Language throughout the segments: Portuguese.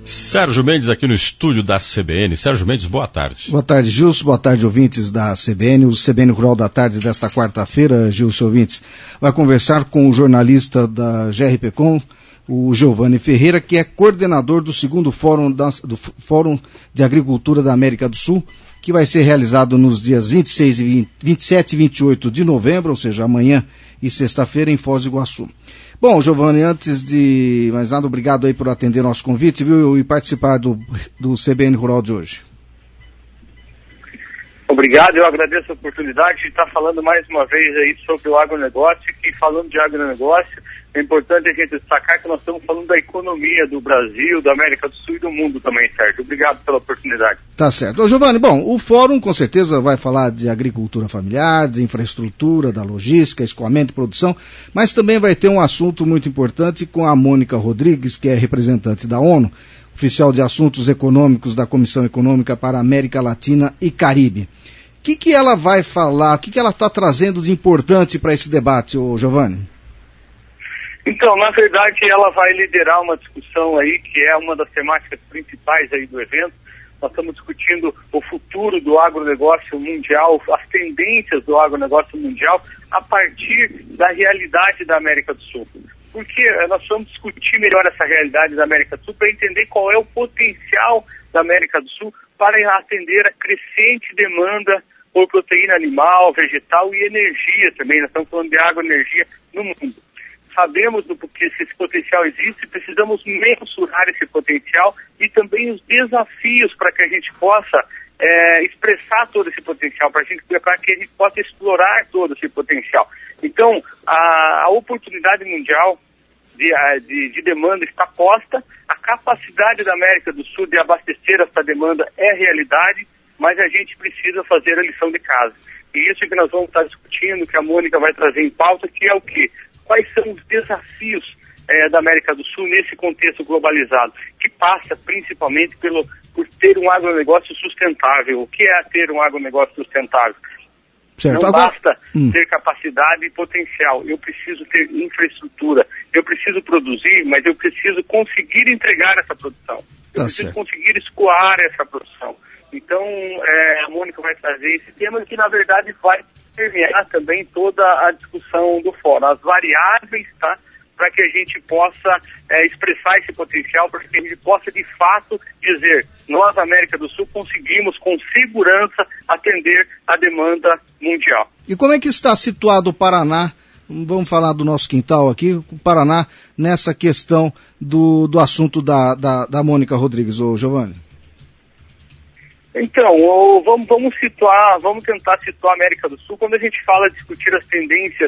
Sérgio Mendes aqui no estúdio da CBN. Sérgio Mendes, boa tarde. Boa tarde, Gilson. Boa tarde, ouvintes da CBN. O CBN Rural da Tarde desta quarta-feira, Gilson, ouvintes, vai conversar com o jornalista da GRPcom, o Giovanni Ferreira, que é coordenador do segundo Fórum de Agricultura da América do Sul, que vai ser realizado nos dias 27 e 28 de novembro, ou seja, amanhã e sexta-feira, em Foz do Iguaçu. Bom, Giovanni, antes de mais nada, obrigado aí por atender nosso convite, viu, e participar do CBN Rural de hoje. Obrigado, eu agradeço a oportunidade de estar falando mais uma vez aí sobre o agronegócio, e falando de agronegócio, é importante a gente destacar que nós estamos falando da economia do Brasil, da América do Sul e do mundo também, Sérgio. Obrigado pela oportunidade. Tá certo. Ô, Giovanni, bom, o fórum com certeza vai falar de agricultura familiar, de infraestrutura, da logística, escoamento e produção, mas também vai ter um assunto muito importante com a Mônica Rodrigues, que é representante da ONU, oficial de assuntos econômicos da Comissão Econômica para a América Latina e Caribe. O que ela vai falar, o que ela está trazendo de importante para esse debate, ô Giovanni? Então, na verdade, ela vai liderar uma discussão aí, que é uma das temáticas principais aí do evento. Nós estamos discutindo o futuro do agronegócio mundial, as tendências do agronegócio mundial a partir da realidade da América do Sul. Porque nós vamos discutir melhor essa realidade da América do Sul para entender qual é o potencial da América do Sul para atender a crescente demanda por proteína animal, vegetal e energia também. Nós estamos falando de agroenergia no mundo. Sabemos do que esse potencial existe, precisamos mensurar esse potencial e também os desafios para que a gente possa expressar todo esse potencial, para que a gente possa explorar todo esse potencial. Então, a oportunidade mundial de demanda está posta, a capacidade da América do Sul de abastecer essa demanda é realidade, mas a gente precisa fazer a lição de casa. E isso que nós vamos estar discutindo, que a Mônica vai trazer em pauta, que é o quê? Quais são os desafios da América do Sul nesse contexto globalizado, que passa principalmente por ter um agronegócio sustentável. O que é ter um agronegócio sustentável? Certo. Não basta ter capacidade e potencial, eu preciso ter infraestrutura, eu preciso produzir, mas eu preciso conseguir entregar essa produção, eu preciso conseguir escoar essa produção. Então, a Mônica vai trazer esse tema que, na verdade, vai permear também toda a discussão do fórum, as variáveis, tá? Para que a gente possa expressar esse potencial, para que a gente possa, de fato, dizer, nós, América do Sul, conseguimos com segurança atender a demanda mundial. E como é que está situado o Paraná? Vamos falar do nosso quintal aqui, o Paraná, nessa questão do assunto da Mônica Rodrigues, ô Giovanni? Então, vamos tentar situar a América do Sul. Quando a gente fala de discutir as tendências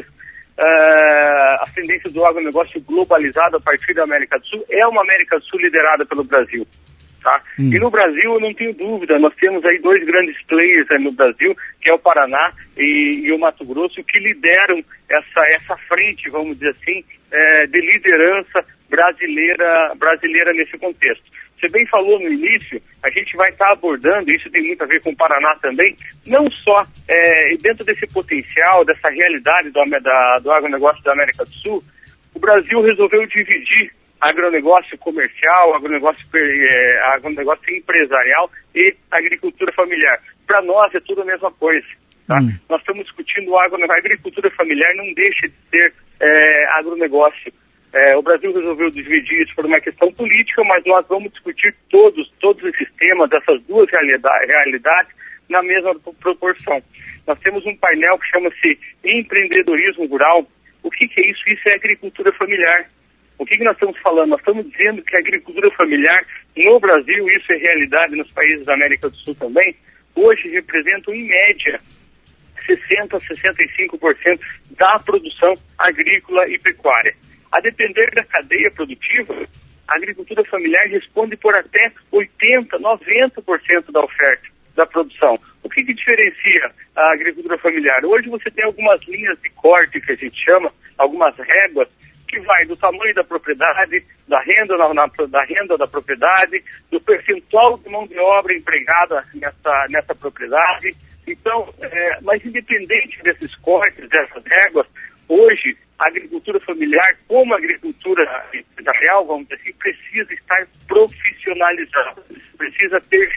do agronegócio globalizado a partir da América do Sul, é uma América do Sul liderada pelo Brasil. Tá? E no Brasil, eu não tenho dúvida, nós temos aí dois grandes players no Brasil, que é o Paraná e o Mato Grosso, que lideram essa frente, vamos dizer assim, de liderança brasileira nesse contexto. Você bem falou no início, a gente vai estar abordando, isso tem muito a ver com o Paraná também, não só dentro desse potencial, dessa realidade do agronegócio da América do Sul, o Brasil resolveu dividir agronegócio comercial, agronegócio empresarial e agricultura familiar. Para nós é tudo a mesma coisa. Tá? Nós estamos discutindo a agricultura familiar, não deixa de ser agronegócio. O Brasil resolveu dividir isso por uma questão política, mas nós vamos discutir todos esses temas, dessas duas realidades, na mesma proporção. Nós temos um painel que chama-se Empreendedorismo Rural. O que é isso? Isso é agricultura familiar. O que nós estamos falando? Nós estamos dizendo que a agricultura familiar no Brasil, isso é realidade nos países da América do Sul também, hoje representam em média 60% a 65% da produção agrícola e pecuária. A depender da cadeia produtiva, a agricultura familiar responde por até 80%, 90% da oferta da produção. O que diferencia a agricultura familiar? Hoje você tem algumas linhas de corte, que a gente chama, algumas réguas, que vai do tamanho da propriedade, da renda da propriedade, do percentual de mão de obra empregada nessa propriedade. Então, mas independente desses cortes, dessas réguas, hoje a agricultura familiar, como a agricultura renda real, vamos dizer assim, precisa estar profissionalizado, precisa ter...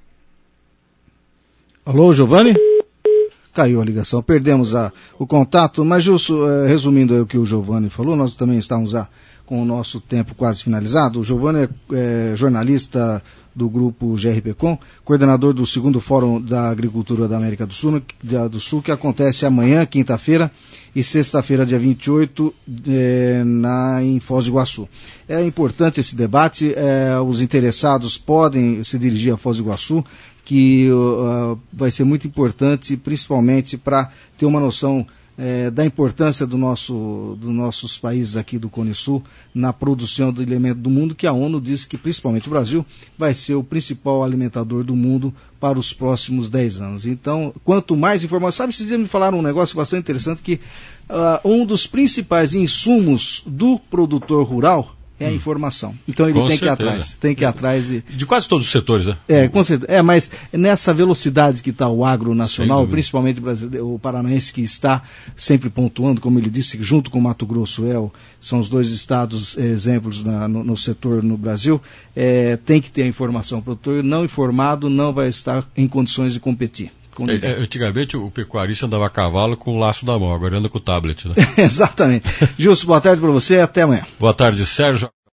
Alô, Giovanni? Caiu a ligação, perdemos o contato, mas Gilson, resumindo aí o que o Giovanni falou, nós também estamos com o nosso tempo quase finalizado. O Giovanni é jornalista do grupo GRPcom, coordenador do 2º Fórum da Agricultura da América do Sul, que acontece amanhã, quinta-feira, e sexta-feira, dia 28, em Foz do Iguaçu. É importante esse debate, os interessados podem se dirigir a Foz do Iguaçu, que vai ser muito importante, principalmente para ter uma noção da importância dos nossos países aqui do Cone Sul na produção de alimento do mundo, que a ONU diz que principalmente o Brasil vai ser o principal alimentador do mundo para os próximos 10 anos. Então, quanto mais informação... Sabe, esses dias me falaram um negócio bastante interessante, que um dos principais insumos do produtor rural é a informação. Então ele tem que ir atrás, de quase todos os setores, né? Com certeza. Mas nessa velocidade que está o agro nacional, principalmente o paranaense, que está sempre pontuando, como ele disse, junto com o Mato Grosso, são os 2 estados exemplos no setor no Brasil, tem que ter a informação. O produtor não informado não vai estar em condições de competir. Antigamente o pecuarista andava a cavalo com o laço da mão, agora anda com o tablet, né? Exatamente. Gilson, boa tarde para você, até amanhã. Boa tarde, Sérgio.